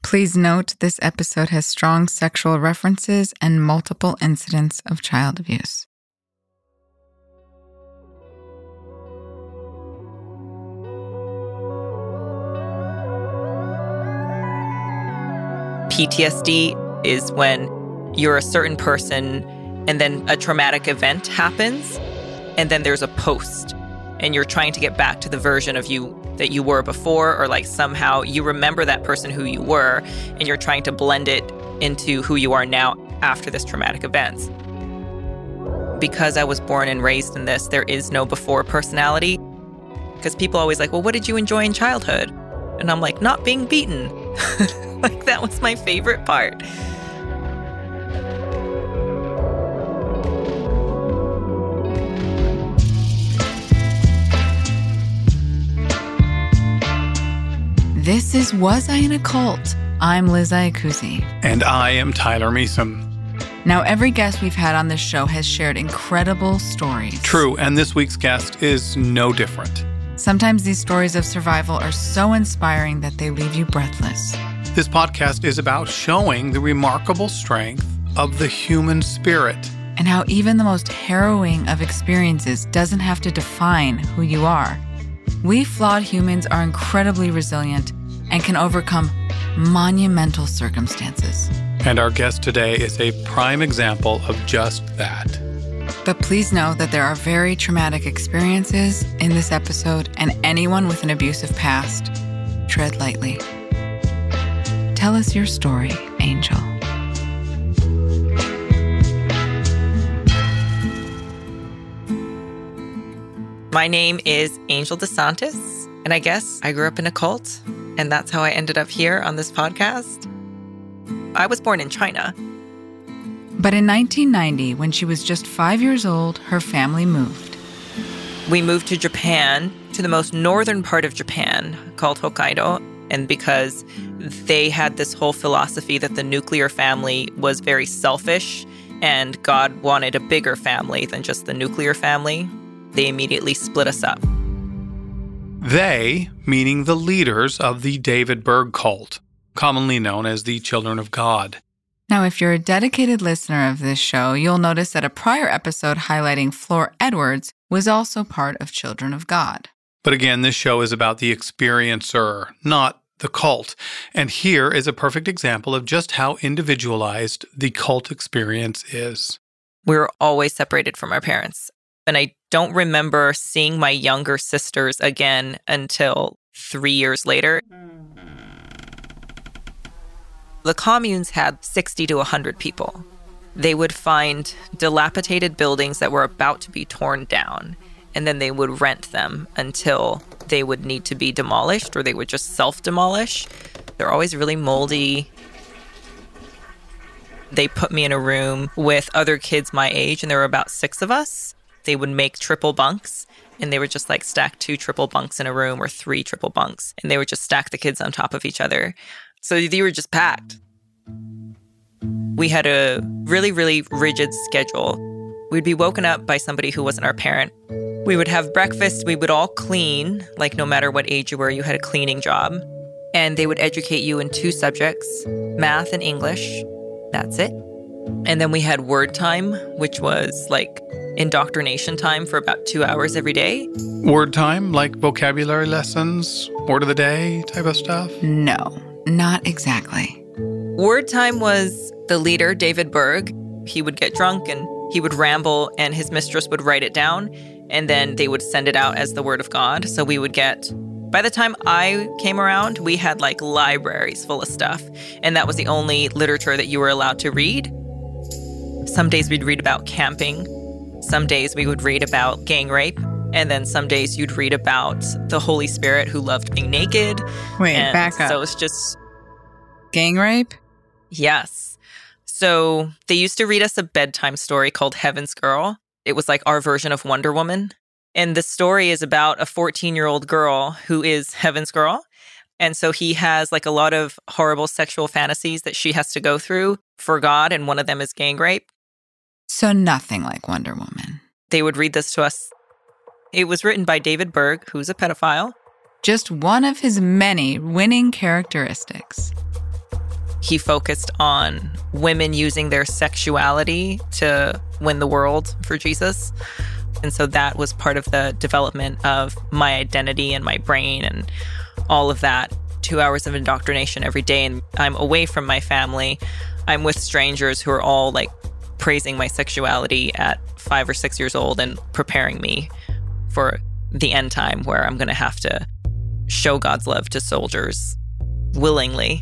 Please note this episode has strong sexual references and multiple incidents of child abuse. PTSD is when you're a certain person and then a traumatic event happens and then there's a post and you're trying to get back to the version of you that you were before, or like somehow you remember that person who you were and you're trying to blend it into who you are now after this traumatic event. Because I was born and raised in this, there is no before personality. Because people always like, well, what did you enjoy in childhood? And I'm like, not being beaten. Like, that was my favorite part. This is Was I in a Cult? I'm Liz Iacuzzi. And I am Tyler Measom. Now, every guest we've had on this show has shared incredible stories. True, and this week's guest is no different. Sometimes these stories of survival are so inspiring that they leave you breathless. This podcast is about showing the remarkable strength of the human spirit. And how even the most harrowing of experiences doesn't have to define who you are. We flawed humans are incredibly resilient and can overcome monumental circumstances. And our guest today is a prime example of just that. But please know that there are very traumatic experiences in this episode, and anyone with an abusive past, tread lightly. Tell us your story, Angel. My name is Angel DeSantis, and I guess I grew up in a cult, and that's how I ended up here on this podcast. I was born in China. But in 1990, when she was just 5 years old, her family moved. We moved to Japan, to the most northern part of Japan, called Hokkaido, and because they had this whole philosophy that the nuclear family was very selfish, and God wanted a bigger family than just the nuclear family, they immediately split us up. They, meaning the leaders of the David Berg cult, commonly known as the Children of God. Now, if you're a dedicated listener of this show, you'll notice that a prior episode highlighting Flor Edwards was also part of Children of God. But again, this show is about the experiencer, not the cult. And here is a perfect example of just how individualized the cult experience is. We were always separated from our parents. And I don't remember seeing my younger sisters again until 3 years later. The communes had 60 to 100 people. They would find dilapidated buildings that were about to be torn down, and then they would rent them until they would need to be demolished, or they would just self-demolish. They're always really moldy. They put me in a room with other kids my age, and there were about 6 of us. They would make triple bunks, and they would just like stack 2 triple bunks in a room or 3 triple bunks, and they would just stack the kids on top of each other. So they were just packed. We had a really, really rigid schedule. We'd be woken up by somebody who wasn't our parent. We would have breakfast. We would all clean, like no matter what age you were, you had a cleaning job. And they would educate you in 2 subjects, math and English. That's it. And then we had word time, which was like indoctrination time for about 2 hours every day. Word time, like vocabulary lessons, word of the day type of stuff? No, not exactly. Word time was the leader, David Berg. He would get drunk and he would ramble, and his mistress would write it down, and then they would send it out as the word of God. So we would get, by the time I came around, we had like libraries full of stuff, and that was the only literature that you were allowed to read. Some days we'd read about camping. Some days we would read about gang rape. And then some days you'd read about the Holy Spirit who loved being naked. Wait, and back up. So it's just... Gang rape? Yes. So they used to read us a bedtime story called Heaven's Girl. It was like our version of Wonder Woman. And the story is about a 14-year-old girl who is Heaven's Girl. And so he has like a lot of horrible sexual fantasies that she has to go through for God. And one of them is gang rape. So nothing like Wonder Woman. They would read this to us. It was written by David Berg, who's a pedophile. Just one of his many winning characteristics. He focused on women using their sexuality to win the world for Jesus. And so that was part of the development of my identity and my brain and all of that. 2 hours of indoctrination every day. And I'm away from my family. I'm with strangers who are all like praising my sexuality at 5 or 6 years old and preparing me for the end time where I'm going to have to show God's love to soldiers willingly.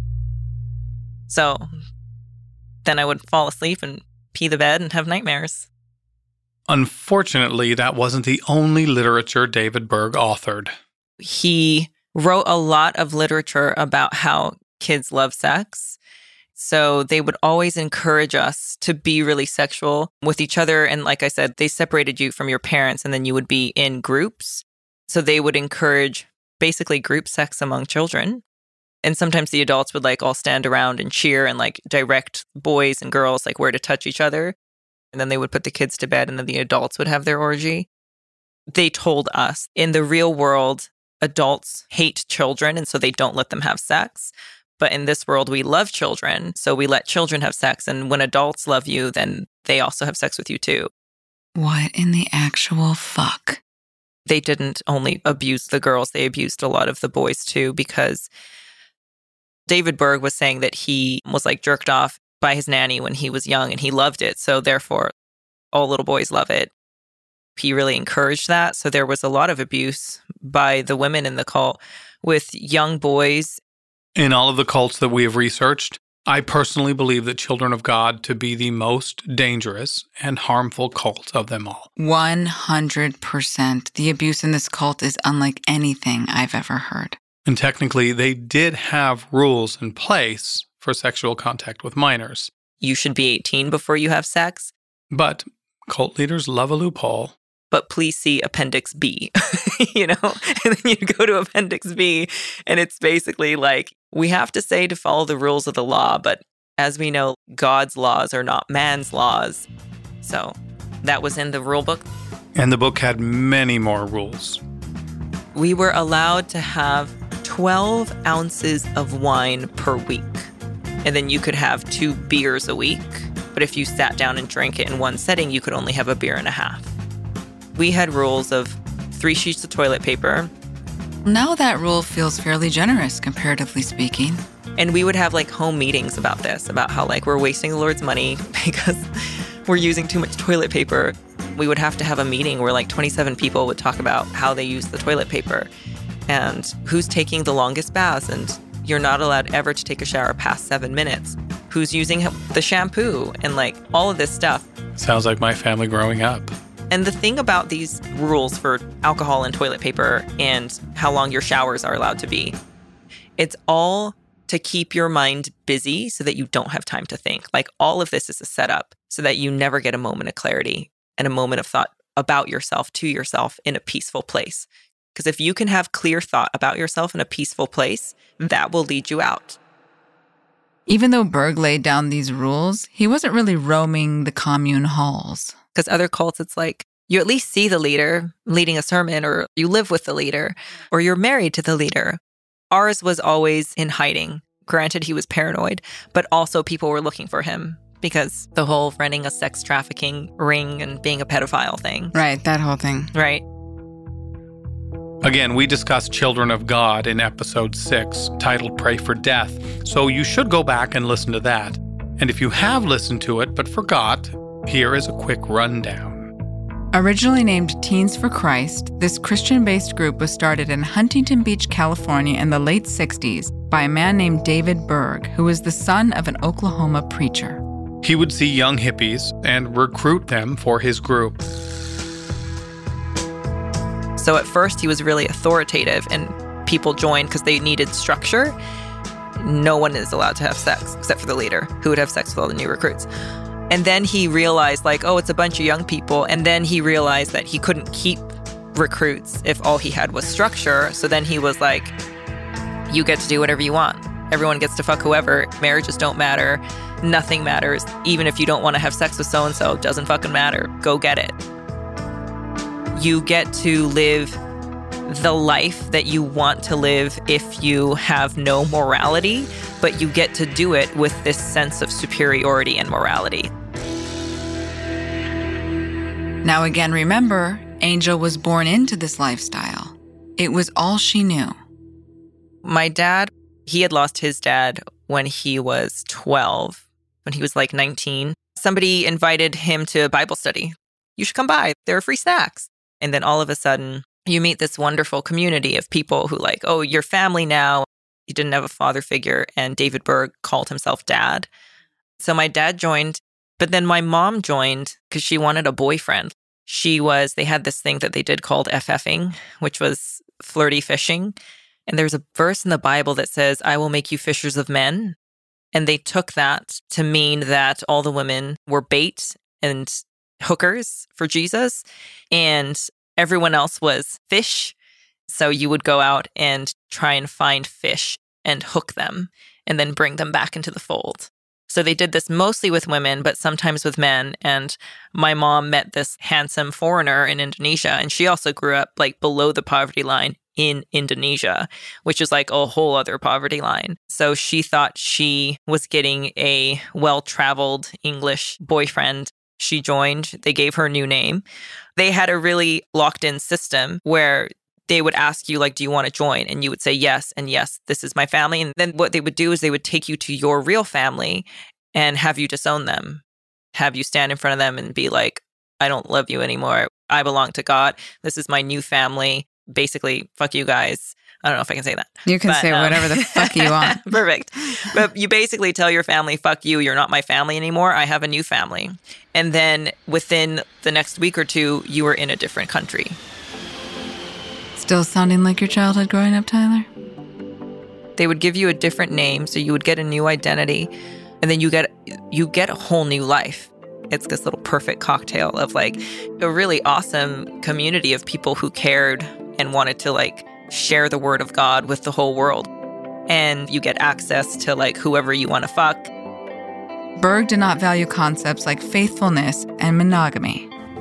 So then I would fall asleep and pee the bed and have nightmares. Unfortunately, that wasn't the only literature David Berg authored. He wrote a lot of literature about how kids love sex. So they would always encourage us to be really sexual with each other. And like I said, they separated you from your parents and then you would be in groups. So they would encourage basically group sex among children. And sometimes the adults would like all stand around and cheer and like direct boys and girls like where to touch each other. And then they would put the kids to bed and then the adults would have their orgy. They told us in the real world, adults hate children and so they don't let them have sex. But in this world, we love children, so we let children have sex. And when adults love you, then they also have sex with you too. What in the actual fuck? They didn't only abuse the girls, they abused a lot of the boys too, because David Berg was saying that he was like jerked off by his nanny when he was young and he loved it. So therefore, all little boys love it. He really encouraged that. So there was a lot of abuse by the women in the cult with young boys. In all of the cults that we have researched, I personally believe the Children of God to be the most dangerous and harmful cult of them all. 100%. The abuse in this cult is unlike anything I've ever heard. And technically, they did have rules in place for sexual contact with minors. You should be 18 before you have sex. But cult leaders love a loophole. But please see Appendix B, you know? And then you go to Appendix B, and it's basically like, we have to say to follow the rules of the law, but as we know, God's laws are not man's laws. So that was in the rule book. And the book had many more rules. We were allowed to have 12 ounces of wine per week. And then you could have 2 beers a week. But if you sat down and drank it in one setting, you could only have a beer and a half. We had rules of 3 sheets of toilet paper. Now that rule feels fairly generous, comparatively speaking. And we would have like home meetings about this, about how like we're wasting the Lord's money because we're using too much toilet paper. We would have to have a meeting where like 27 people would talk about how they use the toilet paper and who's taking the longest baths. And you're not allowed ever to take a shower past 7 minutes. Who's using the shampoo and like all of this stuff. Sounds like my family growing up. And the thing about these rules for alcohol and toilet paper and how long your showers are allowed to be, it's all to keep your mind busy so that you don't have time to think. Like all of this is a setup so that you never get a moment of clarity and a moment of thought about yourself to yourself in a peaceful place. Because if you can have clear thought about yourself in a peaceful place, that will lead you out. Even though Berg laid down these rules, he wasn't really roaming the commune halls. Because other cults, it's like, you at least see the leader leading a sermon, or you live with the leader, or you're married to the leader. Ours was always in hiding. Granted, he was paranoid, but also people were looking for him because the whole running a sex trafficking ring and being a pedophile thing. Right, that whole thing. Right. Again, we discussed Children of God in episode 6, titled Pray for Death, so you should go back and listen to that. And if you have listened to it but forgot, here is a quick rundown. Originally named Teens for Christ, this Christian-based group was started in Huntington Beach, California in the late 60s by a man named David Berg, who was the son of an Oklahoma preacher. He would see young hippies and recruit them for his group. So at first he was really authoritative and people joined because they needed structure. No one is allowed to have sex except for the leader, who would have sex with all the new recruits. And then he realized, like, oh, it's a bunch of young people. And then he realized that he couldn't keep recruits if all he had was structure. So then he was like, you get to do whatever you want. Everyone gets to fuck whoever. Marriages don't matter. Nothing matters. Even if you don't want to have sex with so-and-so, it doesn't fucking matter. Go get it. You get to live the life that you want to live if you have no morality, but you get to do it with this sense of superiority and morality. Now again, remember, Angel was born into this lifestyle. It was all she knew. My dad, he had lost his dad when he was 12, when he was like 19. Somebody invited him to a Bible study. You should come by. There are free snacks. And then all of a sudden, you meet this wonderful community of people who like, oh, you're family now. He didn't have a father figure, and David Berg called himself dad. So my dad joined, but then my mom joined because she wanted a boyfriend. They had this thing that they did called FFing, which was flirty fishing. And there's a verse in the Bible that says, I will make you fishers of men. And they took that to mean that all the women were bait and hookers for Jesus, and everyone else was fish. So you would go out and try and find fish and hook them and then bring them back into the fold. So they did this mostly with women, but sometimes with men. And my mom met this handsome foreigner in Indonesia, and she also grew up like below the poverty line in Indonesia, which is like a whole other poverty line. So she thought she was getting a well-traveled English boyfriend. She joined. They gave her a new name. They had a really locked-in system where they would ask you, like, do you want to join? And you would say yes, and yes, this is my family. And then what they would do is they would take you to your real family and have you disown them, have you stand in front of them and be like, I don't love you anymore. I belong to God. This is my new family. Basically, fuck you guys. I don't know if I can say that. You can say whatever the fuck you want. Perfect. But you basically tell your family, fuck you, you're not my family anymore. I have a new family. And then within the next week or two, you were in a different country. Still sounding like your childhood growing up, Tyler? They would give you a different name, so you would get a new identity, and then you get a whole new life. It's this little perfect cocktail of like a really awesome community of people who cared and wanted to like share the word of God with the whole world. And you get access to like whoever you want to fuck. Berg did not value concepts like faithfulness and monogamy.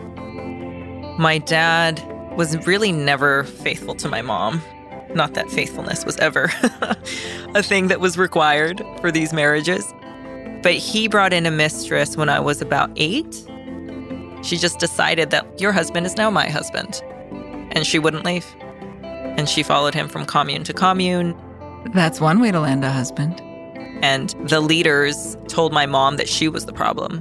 My dad was really never faithful to my mom. Not that faithfulness was ever a thing that was required for these marriages. But he brought in a mistress when I was about 8. She just decided that your husband is now my husband. And she wouldn't leave. And she followed him from commune to commune. That's one way to land a husband. And the leaders told my mom that she was the problem.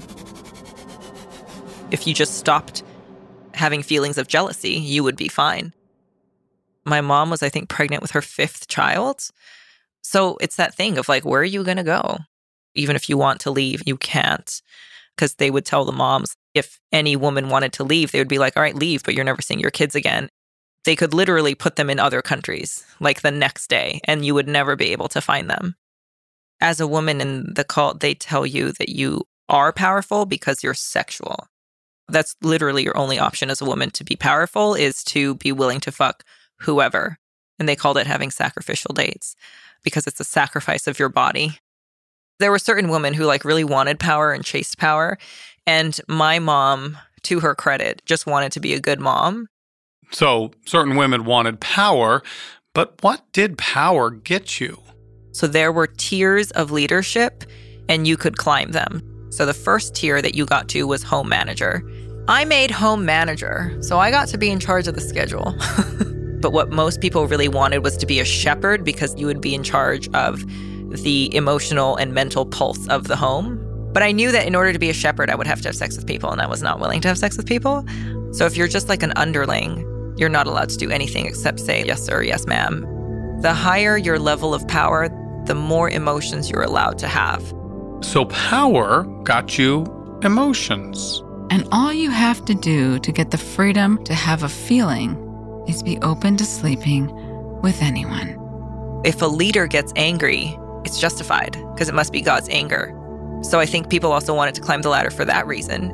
If you just stopped having feelings of jealousy, you would be fine. My mom was, I think, pregnant with her 5th child. So it's that thing of like, where are you going to go? Even if you want to leave, you can't. Because they would tell the moms, if any woman wanted to leave, they would be like, all right, leave, but you're never seeing your kids again. They could literally put them in other countries, like the next day, and you would never be able to find them. As a woman in the cult, they tell you that you are powerful because you're sexual. That's literally your only option as a woman to be powerful, is to be willing to fuck whoever. And they called it having sacrificial dates because it's a sacrifice of your body. There were certain women who like really wanted power and chased power. And my mom, to her credit, just wanted to be a good mom. So certain women wanted power, but what did power get you? So there were tiers of leadership and you could climb them. So the first tier that you got to was home manager. I made home manager, so I got to be in charge of the schedule. But what most people really wanted was to be a shepherd, because you would be in charge of the emotional and mental pulse of the home. But I knew that in order to be a shepherd, I would have to have sex with people, and I was not willing to have sex with people. So if you're just like an underling, you're not allowed to do anything except say, yes, sir, yes, ma'am. The higher your level of power, the more emotions you're allowed to have. So power got you emotions. And all you have to do to get the freedom to have a feeling is be open to sleeping with anyone. If a leader gets angry, it's justified because it must be God's anger. So I think people also wanted to climb the ladder for that reason.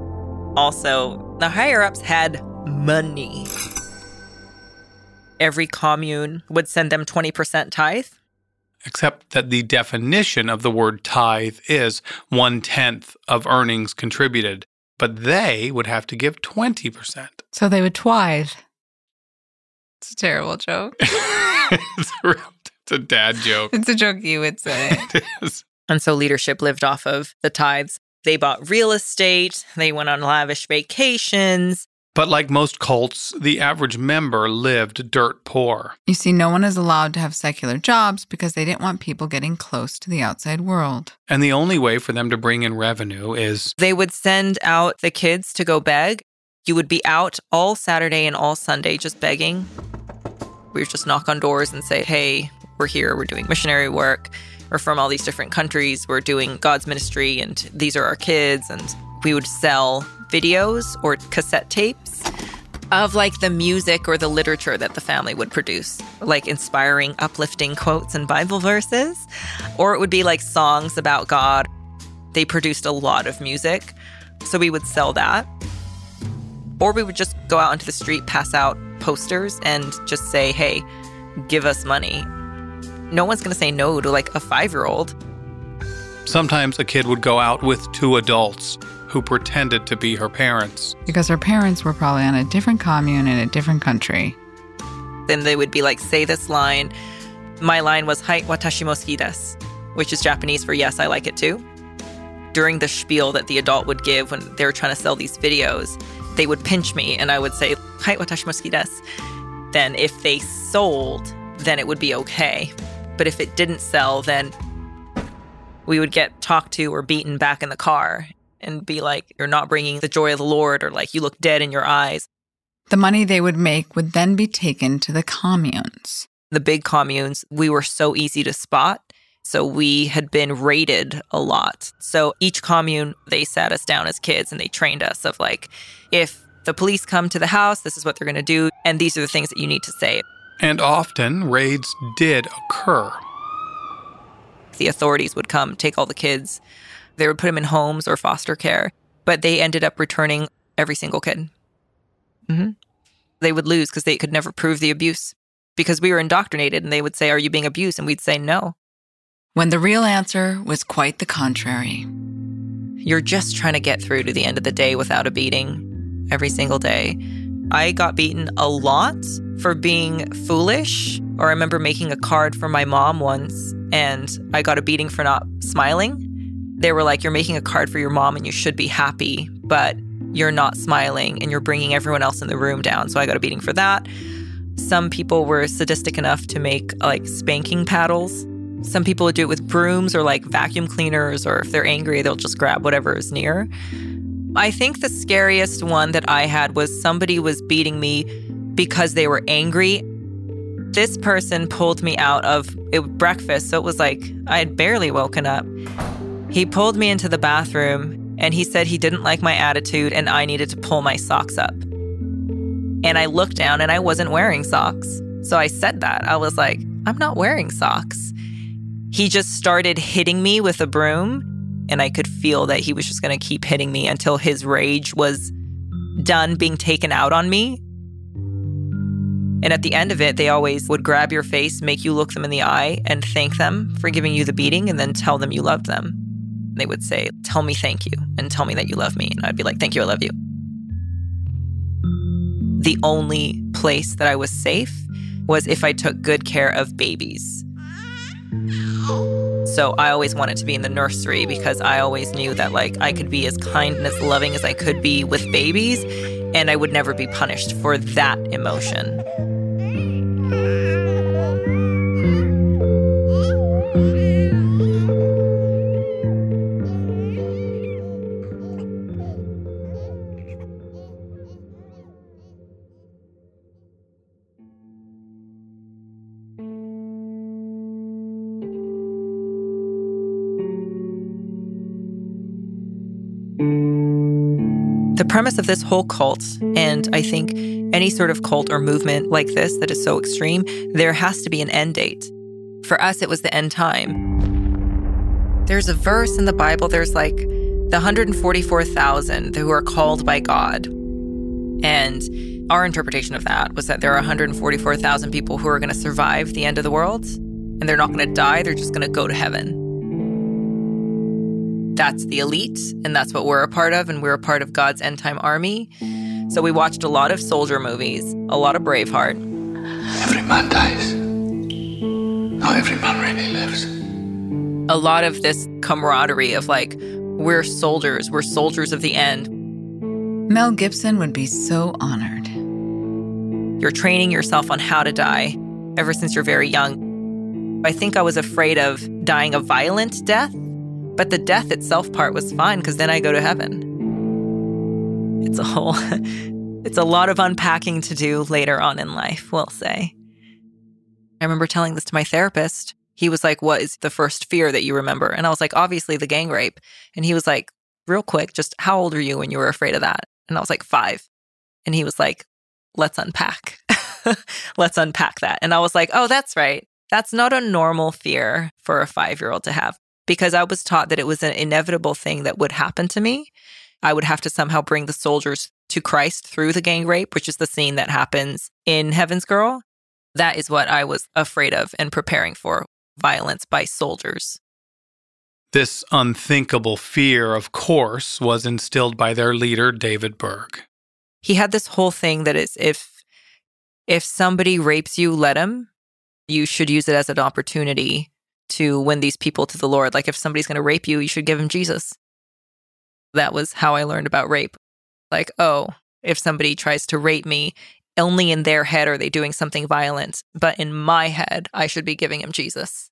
Also, the higher-ups had money. Every commune would send them 20% tithe. Except that the definition of the word tithe is 1/10 of earnings contributed, but they would have to give 20%. So they would tithe. It's a terrible joke. It's real. It's a dad joke. It's a joke you would say. It is. And so leadership lived off of the tithes. They bought real estate. They went on lavish vacations. But like most cults, the average member lived dirt poor. You see, no one is allowed to have secular jobs because they didn't want people getting close to the outside world. And the only way for them to bring in revenue is They would send out the kids to go beg. You would be out all Saturday and all Sunday just begging. We would just knock on doors and say, hey, we're here. We're doing missionary work. We're from all these different countries. We're doing God's ministry, and these are our kids. And we would sell videos or cassette tapes of like the music or the literature that the family would produce, like inspiring, uplifting quotes and Bible verses. Or it would be like songs about God. They produced a lot of music, so we would sell that. Or we would just go out into the street, pass out posters, and just say, hey, give us money. No one's going to say no to like a 5-year-old. sometimes a kid would go out with 2 adults who pretended to be her parents. Because her parents were probably on a different commune in a different country. Then they would be like, say this line. My line was, Hai watashi mo suki desu, which is Japanese for yes, I like it too. During the spiel that the adult would give when they were trying to sell these videos, they would pinch me and I would say, Hai watashi mo suki desu. Then if they sold, then it would be okay. But if it didn't sell, then we would get talked to or beaten back in the car and be like, you're not bringing the joy of the Lord, or like, you look dead in your eyes. The money they would make would then be taken to the communes. The big communes, we were so easy to spot. So we had been raided a lot. So each commune, they sat us down as kids and they trained us of like, if the police come to the house, this is what they're going to do. And these are the things that you need to say. And often raids did occur. The authorities would come, take all the kids. They would put them in homes or foster care. But they ended up returning every single kid. Mm-hmm. They would lose because they could never prove the abuse. Because we were indoctrinated and they would say, are you being abused? And we'd say no. When the real answer was quite the contrary. You're just trying to get through to the end of the day without a beating every single day. I got beaten a lot for being foolish. Or I remember making a card for my mom once and I got a beating for not smiling. They were like, you're making a card for your mom and you should be happy, but you're not smiling and you're bringing everyone else in the room down. So I got a beating for that. Some people were sadistic enough to make like spanking paddles. Some people would do it with brooms or like vacuum cleaners, or if they're angry, they'll just grab whatever is near. I think the scariest one that I had was somebody was beating me because they were angry. This person pulled me out of breakfast, so it was like I had barely woken up. He pulled me into the bathroom and he said he didn't like my attitude and I needed to pull my socks up. And I looked down and I wasn't wearing socks. So I said that. I was like, I'm not wearing socks. He just started hitting me with a broom and I could feel that he was just going to keep hitting me until his rage was done being taken out on me. And at the end of it, they always would grab your face, make you look them in the eye and thank them for giving you the beating and then tell them you loved them. They would say, tell me thank you and tell me that you love me. And I'd be like, thank you, I love you. The only place that I was safe was if I took good care of babies. So I always wanted to be in the nursery because I always knew that like I could be as kind and as loving as I could be with babies and I would never be punished for that emotion. The premise of this whole cult, and I think any sort of cult or movement like this that is so extreme, there has to be an end date. For us, it was the end time. There's a verse in the Bible, there's like the 144,000 who are called by God. And our interpretation of that was that there are 144,000 people who are going to survive the end of the world, and they're not going to die, they're just going to go to heaven. That's the elite, and that's what we're a part of, and we're a part of God's end time army. So we watched a lot of soldier movies, a lot of Braveheart. Every man dies. Not everyone really lives. A lot of this camaraderie of like, we're soldiers of the end. Mel Gibson would be so honored. You're training yourself on how to die ever since you're very young. I think I was afraid of dying a violent death, but the death itself part was fine because then I go to heaven. It's a lot of unpacking to do later on in life, we'll say. I remember telling this to my therapist. He was like, what is the first fear that you remember? And I was like, obviously the gang rape. And he was like, real quick, just how old are you when you were afraid of that? And I was like, 5. And he was like, let's unpack. Let's unpack that. And I was like, oh, that's right. That's not a normal fear for a 5-year-old to have, because I was taught that it was an inevitable thing that would happen to me. I would have to somehow bring the soldiers to Christ through the gang rape, which is the scene that happens in Heaven's Girl. That is what I was afraid of and preparing for, violence by soldiers. This unthinkable fear, of course, was instilled by their leader, David Berg. He had this whole thing that is, if somebody rapes you, let him. You should use it as an opportunity to win these people to the Lord. Like if somebody's going to rape you, you should give him Jesus. That was how I learned about rape. Like, oh, if somebody tries to rape me, only in their head are they doing something violent, but in my head, I should be giving him Jesus.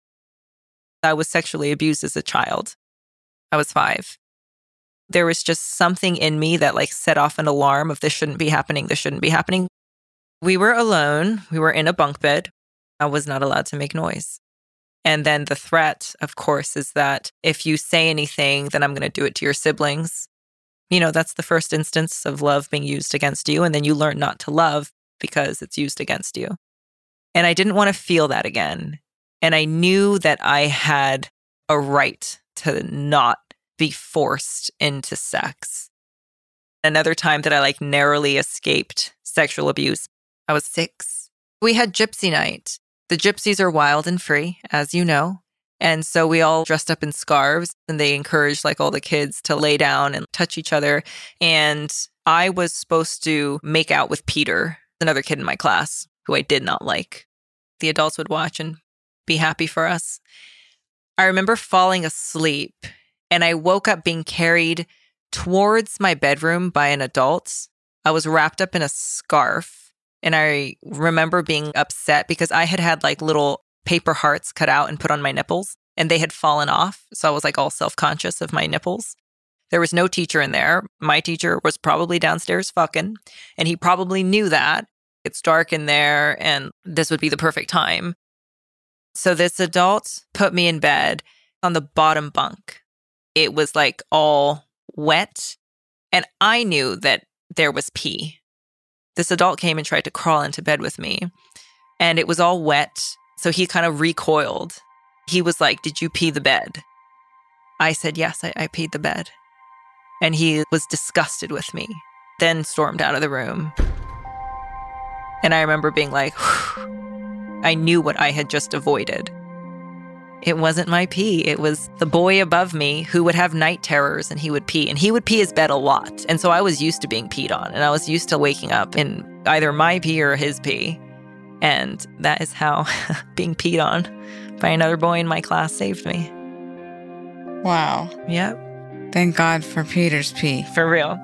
I was sexually abused as a child. I was 5. There was just something in me that like set off an alarm of this shouldn't be happening, this shouldn't be happening. We were alone. We were in a bunk bed. I was not allowed to make noise. And then the threat, of course, is that if you say anything, then I'm going to do it to your siblings. You know, that's the first instance of love being used against you. And then you learn not to love because it's used against you. And I didn't want to feel that again. And I knew that I had a right to not be forced into sex. Another time that I like narrowly escaped sexual abuse, I was 6. We had gypsy night. The gypsies are wild and free, as you know. And so we all dressed up in scarves and they encouraged like all the kids to lay down and touch each other. And I was supposed to make out with Peter, another kid in my class who I did not like. The adults would watch and be happy for us. I remember falling asleep and I woke up being carried towards my bedroom by an adult. I was wrapped up in a scarf. And I remember being upset because I had like little paper hearts cut out and put on my nipples and they had fallen off. So I was like all self-conscious of my nipples. There was no teacher in there. My teacher was probably downstairs fucking, and he probably knew that. It's dark in there and this would be the perfect time. So this adult put me in bed on the bottom bunk. It was like all wet and I knew that there was pee. This adult came and tried to crawl into bed with me and it was all wet. So he kind of recoiled. He was like, did you pee the bed? I said, yes, I peed the bed. And he was disgusted with me, then stormed out of the room. And I remember being like, whew. I knew what I had just avoided. It wasn't my pee. It was the boy above me who would have night terrors and he would pee. And he would pee his bed a lot. And so I was used to being peed on. And I was used to waking up in either my pee or his pee. And that is how being peed on by another boy in my class saved me. Wow. Yep. Thank God for Peter's pee. For real.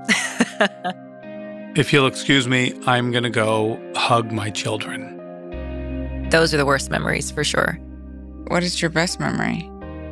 If you'll excuse me, I'm going to go hug my children. Those are the worst memories for sure. What is your best memory?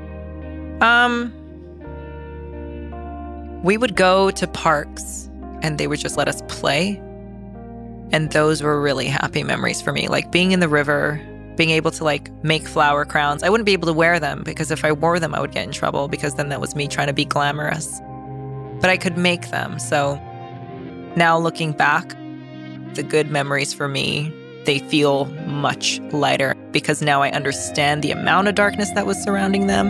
We would go to parks and they would just let us play. And those were really happy memories for me. Like being in the river, being able to like make flower crowns. I wouldn't be able to wear them because if I wore them, I would get in trouble because then that was me trying to be glamorous. But I could make them. So now looking back, the good memories for me, they feel much lighter because now I understand the amount of darkness that was surrounding them.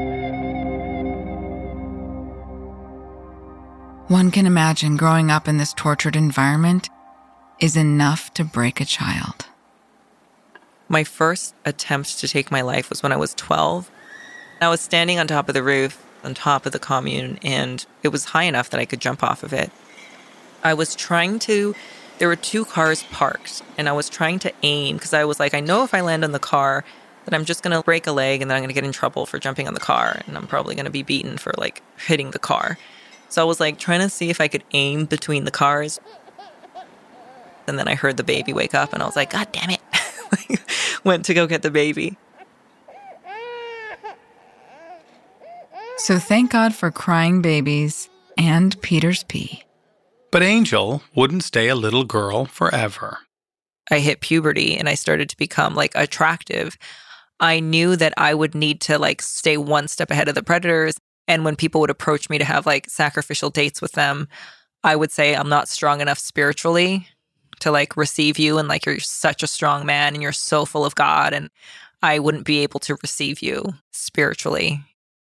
One can imagine growing up in this tortured environment is enough to break a child. My first attempt to take my life was when I was 12. I was standing on top of the roof, on top of the commune, and it was high enough that I could jump off of it. There were 2 cars parked, and I was trying to aim because I was like, I know if I land on the car, that I'm just going to break a leg and then I'm going to get in trouble for jumping on the car. And I'm probably going to be beaten for like hitting the car. So I was like trying to see if I could aim between the cars. And then I heard the baby wake up and I was like, God damn it. Went to go get the baby. So thank God for crying babies and Peter's pee. But Angel wouldn't stay a little girl forever. I hit puberty and I started to become like attractive. I knew that I would need to like stay one step ahead of the predators. And when people would approach me to have like sacrificial dates with them, I would say I'm not strong enough spiritually to like receive you. And like, you're such a strong man and you're so full of God. And I wouldn't be able to receive you spiritually.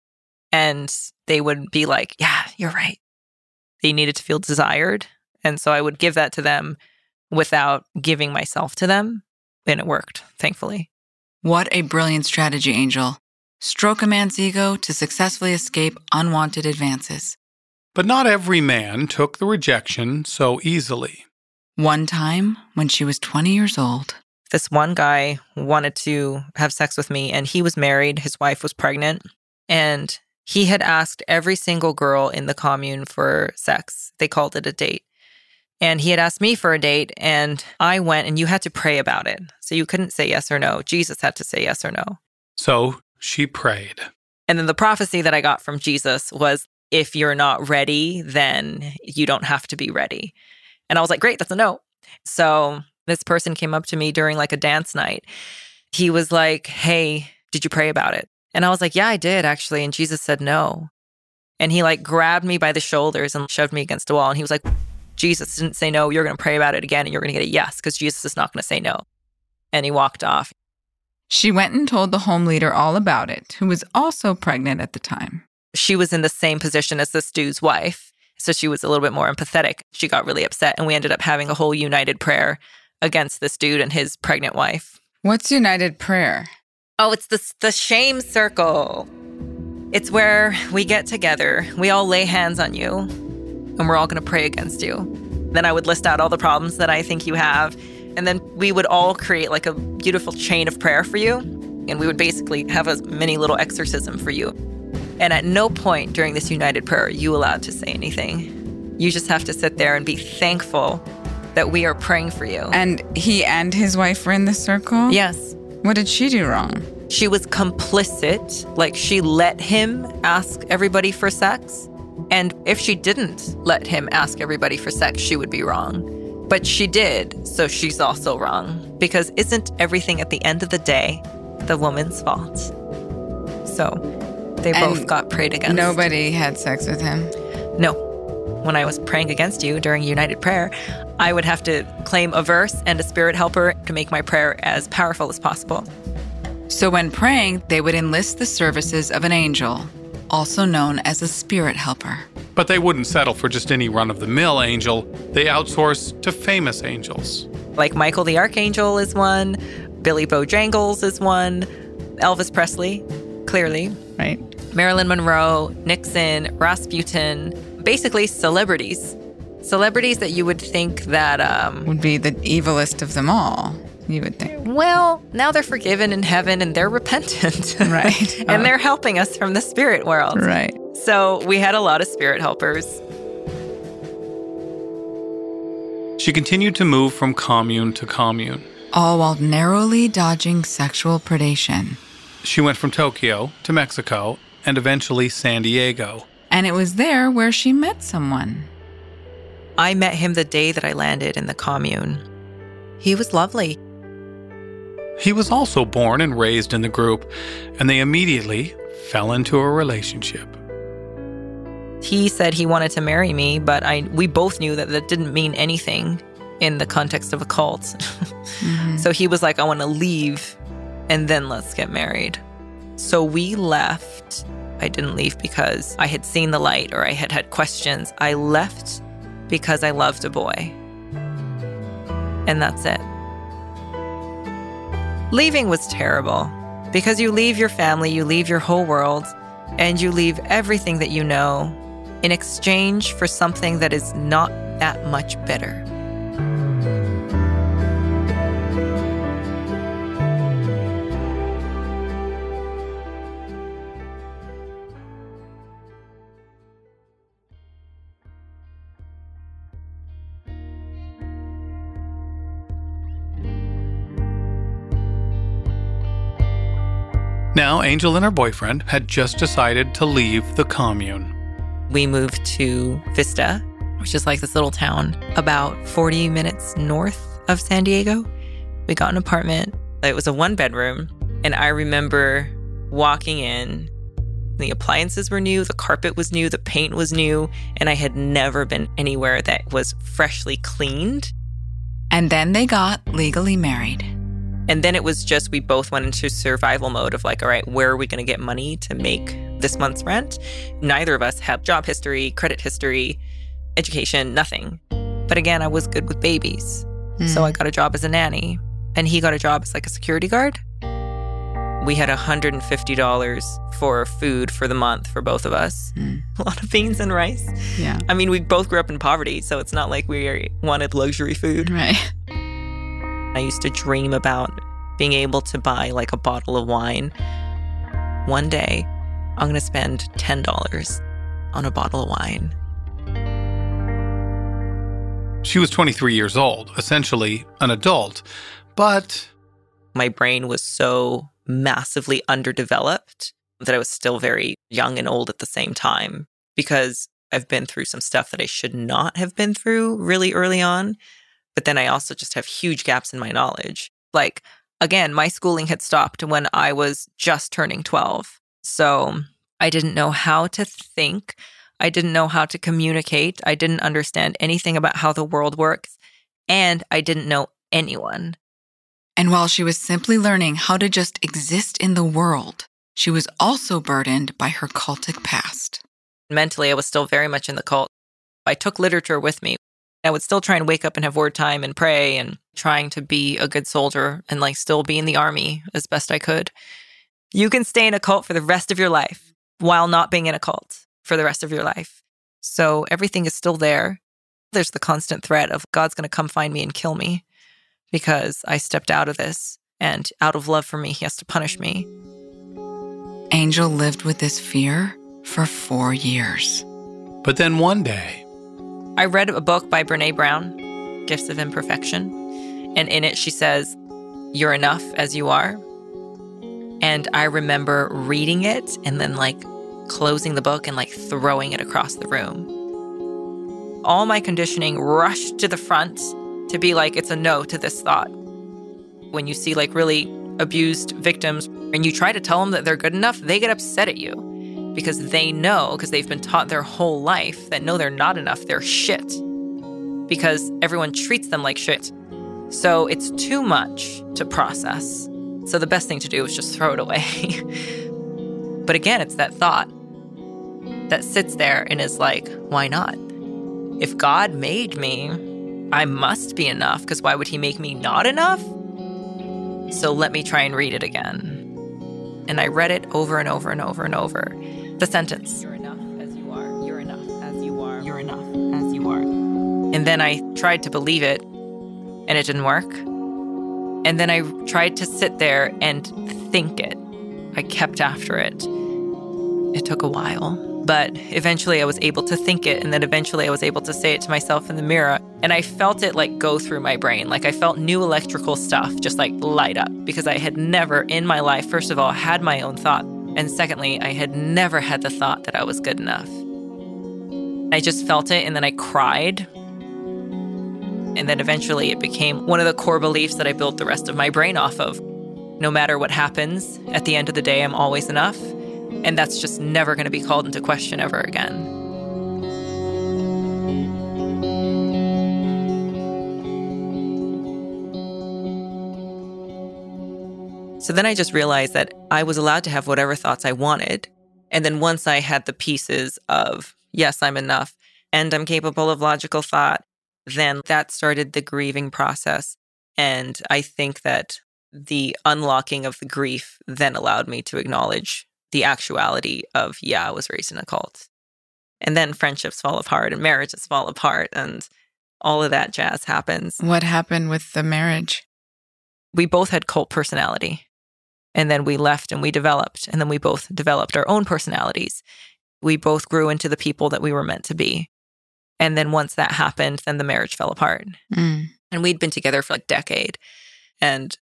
And they would be like, yeah, you're right. They needed to feel desired. And so I would give that to them without giving myself to them. And it worked, thankfully. What a brilliant strategy, Angel. Stroke a man's ego to successfully escape unwanted advances. But not every man took the rejection so easily. One time, when she was 20 years old, this one guy wanted to have sex with me, and he was married. His wife was pregnant. And he had asked every single girl in the commune for sex. They called it a date. And he had asked me for a date, and I went, and you had to pray about it. So you couldn't say yes or no. Jesus had to say yes or no. So she prayed. And then the prophecy that I got from Jesus was, if you're not ready, then you don't have to be ready. And I was like, great, that's a no. So this person came up to me during like a dance night. He was like, hey, did you pray about it? And I was like, yeah, I did actually. And Jesus said no. And he like grabbed me by the shoulders and shoved me against a wall. And he was like, Jesus didn't say no. You're going to pray about it again and you're going to get a yes, because Jesus is not going to say no. And he walked off. She went and told the home leader all about it, who was also pregnant at the time. She was in the same position as this dude's wife. So she was a little bit more empathetic. She got really upset. And we ended up having a whole united prayer against this dude and his pregnant wife. What's united prayer? Oh, it's the shame circle. It's where we get together. We all lay hands on you. And we're all going to pray against you. Then I would list out all the problems that I think you have. And then we would all create like a beautiful chain of prayer for you. And we would basically have a mini little exorcism for you. And at no point during this united prayer are you allowed to say anything. You just have to sit there and be thankful that we are praying for you. And he and his wife were in the circle? Yes. What did she do wrong? She was complicit. Like, she let him ask everybody for sex. And if she didn't let him ask everybody for sex, she would be wrong. But she did, so she's also wrong. Because isn't everything at the end of the day the woman's fault? So they both got prayed against. Nobody had sex with him? No. When I was praying against you during United Prayer, I would have to claim a verse and a spirit helper to make my prayer as powerful as possible. So when praying, they would enlist the services of an angel, also known as a spirit helper. But they wouldn't settle for just any run-of-the-mill angel. They outsourced to famous angels. Like Michael the Archangel is one, Billy Bojangles is one, Elvis Presley, clearly. Right. Marilyn Monroe, Nixon, Rasputin, basically celebrities. Celebrities that you would think that... would be the evilest of them all, you would think. Well, now they're forgiven in heaven and they're repentant. Right. And they're helping us from the spirit world. Right. So we had a lot of spirit helpers. She continued to move from commune to commune. All while narrowly dodging sexual predation. She went from Tokyo to Mexico and eventually San Diego. And it was there where she met someone. I met him the day that I landed in the commune. He was lovely. He was also born and raised in the group, and they immediately fell into a relationship. He said he wanted to marry me, but we both knew that didn't mean anything in the context of a cult. Mm-hmm. So he was like, I want to leave, and then let's get married. So we left. I didn't leave because I had seen the light or I had had questions. I left because I loved a boy. And that's it. Leaving was terrible because you leave your family, you leave your whole world, and you leave everything that you know in exchange for something that is not that much better. Now, Angel and her boyfriend had just decided to leave the commune. We moved to Vista, which is like this little town about 40 minutes north of San Diego. We got an apartment. It was a 1-bedroom. And I remember walking in. The appliances were new, the carpet was new, the paint was new, and I had never been anywhere that was freshly cleaned. And then they got legally married. And then it was just, we both went into survival mode of like, all right, where are we going to get money to make this month's rent? Neither of us had job history, credit history, education, nothing. But again, I was good with babies. So I got a job as a nanny, and he got a job as like a security guard. We had $150 for food for the month for both of us. A lot of beans and rice. Yeah. I mean, we both grew up in poverty, so it's not like we wanted luxury food. Right. I used to dream about being able to buy like a bottle of wine. One day, I'm going to spend $10 on a bottle of wine. She was 23 years old, essentially an adult, but my brain was so massively underdeveloped that I was still very young and old at the same time, because I've been through some stuff that I should not have been through really early on. But then I also just have huge gaps in my knowledge. Like, again, my schooling had stopped when I was just turning 12. So I didn't know how to think. I didn't know how to communicate. I didn't understand anything about how the world works. And I didn't know anyone. And while she was simply learning how to just exist in the world, she was also burdened by her cultic past. Mentally, I was still very much in the cult. I took literature with me. I would still try and wake up and have word time and pray and trying to be a good soldier and like still be in the army as best I could. You can stay in a cult for the rest of your life while not being in a cult for the rest of your life. So everything is still there. There's the constant threat of God's going to come find me and kill me because I stepped out of this, and out of love for me, he has to punish me. Angel lived with this fear for 4 years. But then one day, I read a book by Brené Brown, Gifts of Imperfection. And in it, she says, "You're enough as you are." And I remember reading it and then like closing the book and like throwing it across the room. All my conditioning rushed to the front to be like, it's a no to this thought. When you see like really abused victims and you try to tell them that they're good enough, they get upset at you because they know, because they've been taught their whole life that no, they're not enough, they're shit. Because everyone treats them like shit. So it's too much to process. So the best thing to do is just throw it away. But again, it's that thought that sits there and is like, why not? If God made me, I must be enough, because why would he make me not enough? So let me try and read it again. And I read it over and over and over and over. The sentence, "You're enough as you are, you're enough as you are, you're enough as you are." And then I tried to believe it, and it didn't work. And then I tried to sit there and think it. I kept after it. It took a while, but eventually I was able to think it, and then eventually I was able to say it to myself in the mirror. And I felt it like go through my brain. Like I felt new electrical stuff just like light up, because I had never in my life, first of all, had my own thought. And secondly, I had never had the thought that I was good enough. I just felt it, and then I cried. And then eventually it became one of the core beliefs that I built the rest of my brain off of. No matter what happens, at the end of the day, I'm always enough. And that's just never going to be called into question ever again. So then I just realized that I was allowed to have whatever thoughts I wanted. And then once I had the pieces of, yes, I'm enough, and I'm capable of logical thought, then that started the grieving process. And I think that the unlocking of the grief then allowed me to acknowledge the actuality of, yeah, I was raised in a cult. And then friendships fall apart and marriages fall apart and all of that jazz happens. What happened with the marriage? We both had cult personality. And then we left and we developed. And then we both developed our own personalities. We both grew into the people that we were meant to be. And then once that happened, then the marriage fell apart. And we'd been together for like a decade. And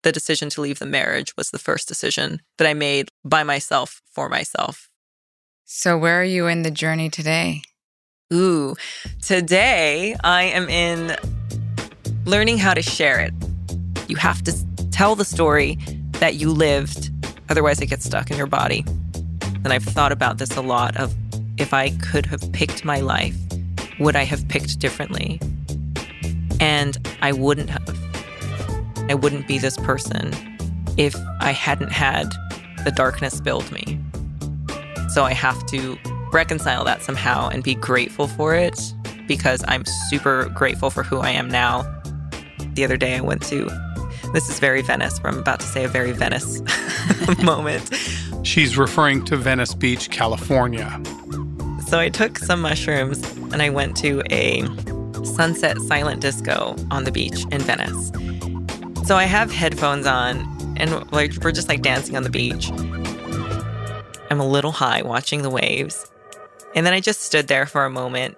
the decision to leave the marriage was the first decision that I made by myself for myself. So where are you in the journey today? Ooh, today I am in learning how to share it. You have to tell the story that you lived, otherwise it gets stuck in your body. And I've thought about this a lot of if I could have picked my life, would I have picked differently? And I wouldn't have. I wouldn't be this person if I hadn't had the darkness build me. So I have to reconcile that somehow and be grateful for it, because I'm super grateful for who I am now. The other day I went to, this is very Venice, where I'm about to say a very Venice moment. She's referring to Venice Beach, California. So I took some mushrooms and I went to a sunset silent disco on the beach in Venice. So I have headphones on and we're just dancing on the beach. I'm a little high watching the waves. And then I just stood there for a moment.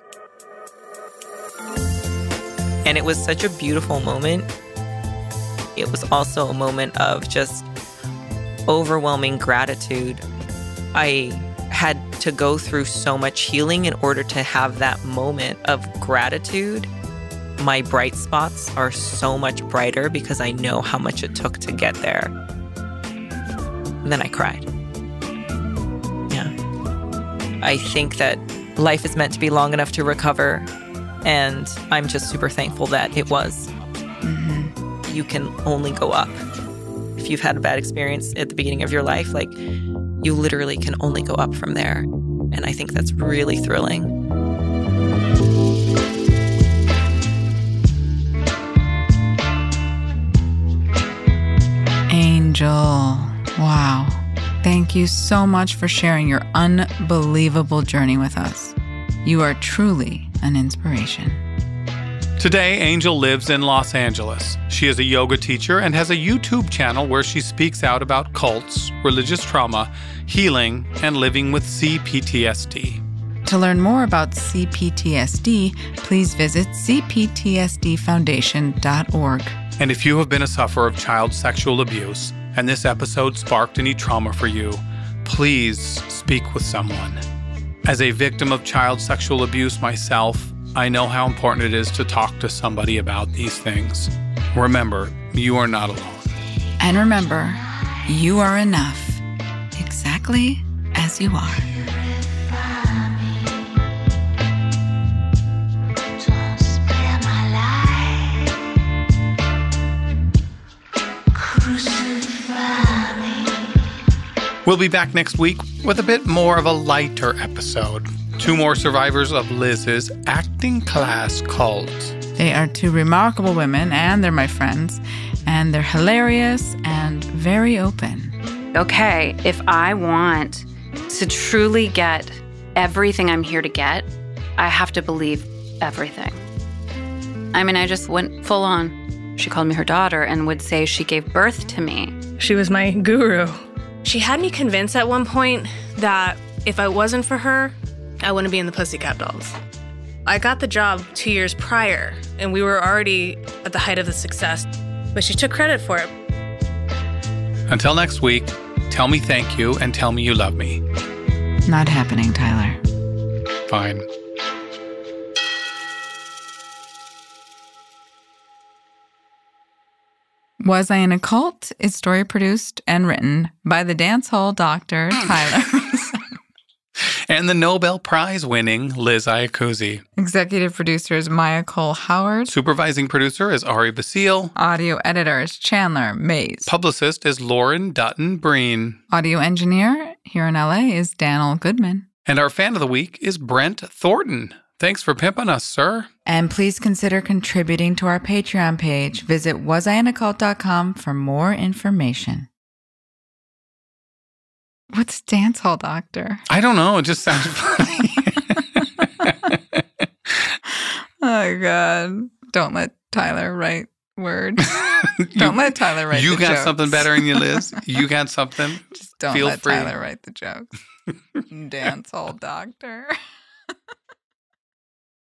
And it was such a beautiful moment. It was also a moment of just overwhelming gratitude. I had to go through so much healing in order to have that moment of gratitude. My bright spots are so much brighter because I know how much it took to get there. And then I cried. Yeah. I think that life is meant to be long enough to recover, and I'm just super thankful that it was. Mm-hmm. You can only go up. If you've had a bad experience at the beginning of your life, you literally can only go up from there. And I think that's really thrilling. Angel, wow. Thank you so much for sharing your unbelievable journey with us. You are truly an inspiration. Today, Angel lives in Los Angeles. She is a yoga teacher and has a YouTube channel where she speaks out about cults, religious trauma, healing, and living with CPTSD. To learn more about CPTSD, please visit cptsdfoundation.org. And if you have been a sufferer of child sexual abuse and this episode sparked any trauma for you, please speak with someone. As a victim of child sexual abuse myself, I know how important it is to talk to somebody about these things. Remember, you are not alone. And remember, you are enough, exactly as you are. We'll be back next week with a bit more of a lighter episode. 2 more survivors of Liz's acting class cult. They are 2 remarkable women, and they're my friends, and they're hilarious and very open. Okay, if I want to truly get everything I'm here to get, I have to believe everything. I mean, I just went full on. She called me her daughter and would say she gave birth to me. She was my guru. She had me convinced at one point that if I wasn't for her, I wouldn't be in the Pussycat Dolls. I got the job 2 years prior, and we were already at the height of the success, but she took credit for it. Until next week, tell me thank you and tell me you love me. Not happening, Tyler. Fine. Was I in a Cult is story produced and written by the dancehall doctor, Tyler. And the Nobel Prize winning Liz Iacuzzi. Executive producer is Maya Cole Howard. Supervising producer is Ari Basile. Audio editor is Chandler Mays. Publicist is Lauren Dutton Breen. Audio engineer here in LA is Daniel Goodman. And our fan of the week is Brent Thornton. Thanks for pimping us, sir. And please consider contributing to our Patreon page. Visit wasiinacult.com for more information. What's dancehall doctor? I don't know. It just sounds funny. Oh, God. Don't let Tyler write words. Don't let Tyler write the jokes. You got something better in you, Liz? You got something? Just don't let Tyler write the jokes. Dancehall doctor.